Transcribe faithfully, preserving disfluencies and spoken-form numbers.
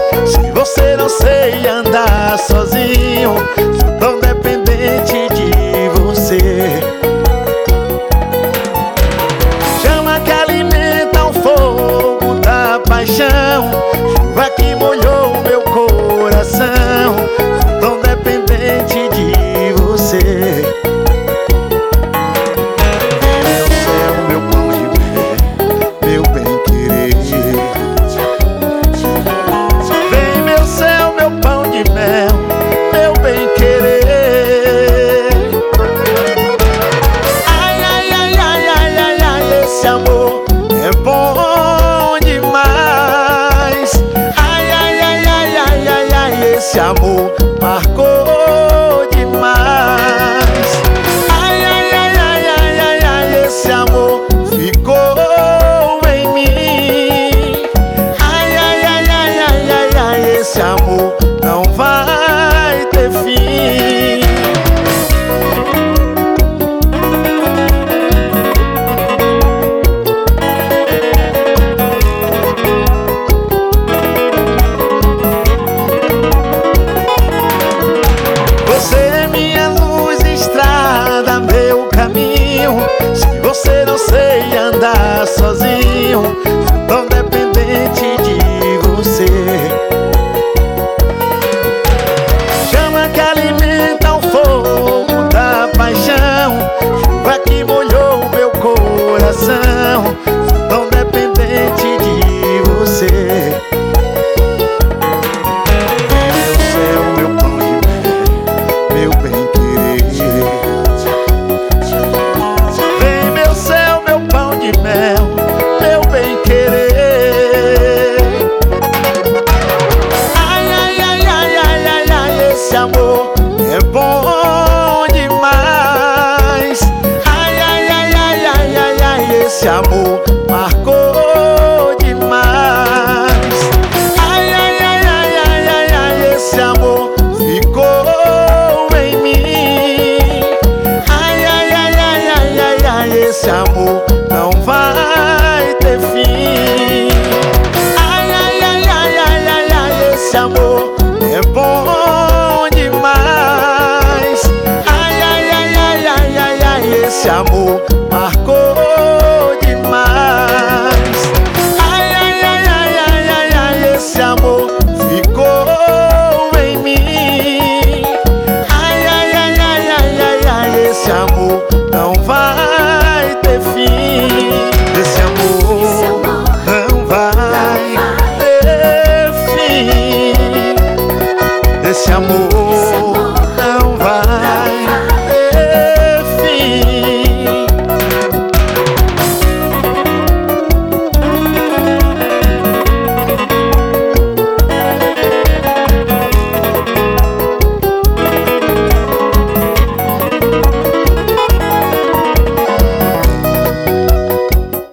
Se você não sei andar sozinho, sou tão dependente de você. Chama que alimenta o fogo da paixão, chuva que molhou meu coração, sou tão dependente de você. Meu céu, meu pão de mel, meu bem-querer. Vem meu céu, meu pão de mel, meu bem-querer. Ai, ai, ai, ai, ai, ai, ai, esse amor é bom demais. Ai, ai, ai, ai, ai, ai, ai, esse amor marcou demais. Ai, ai, ai, ai, ai, ai, ai, esse amor ficou em mim. Ai, ai, ai, ai, ai, ai, ai, esse amor não vai ter fim. Você é minha luz, estrada, meu caminho. Se você não sei andar sozinho, sou tão dependente de você. Chama que alimenta o fogo da paixão, chuva que molhou meu coração, sou tão dependente de você. Meu céu, meu pão de mel, meu bem-querer. Vem meu céu, meu pão de mel, meu bem-querer. Ai, ai, ai, ai, ai, ai, ai, esse amor é bom demais. Ai, ai, ai, ai, ai, ai, ai, esse amor marcou demais. Ai, ai, ai, ai, ai, ai, ai, esse amor ficou em mim. Ai, ai, ai, ai, ai, ai, ai, esse amor não vai ter fim. Ai, ai, ai, ai, ai, ai, ai, esse amor é bom demais. Ai, ai, ai, ai, ai, ai, ai, esse amor marcou demais. Ai, ai, ai, ai, ai, ai, ai, esse amor ficou em mim. Ai, ai, ai, ai, ai, ai, ai, esse amor não vai ter fim. Esse amor não vai ter fim. Esse amor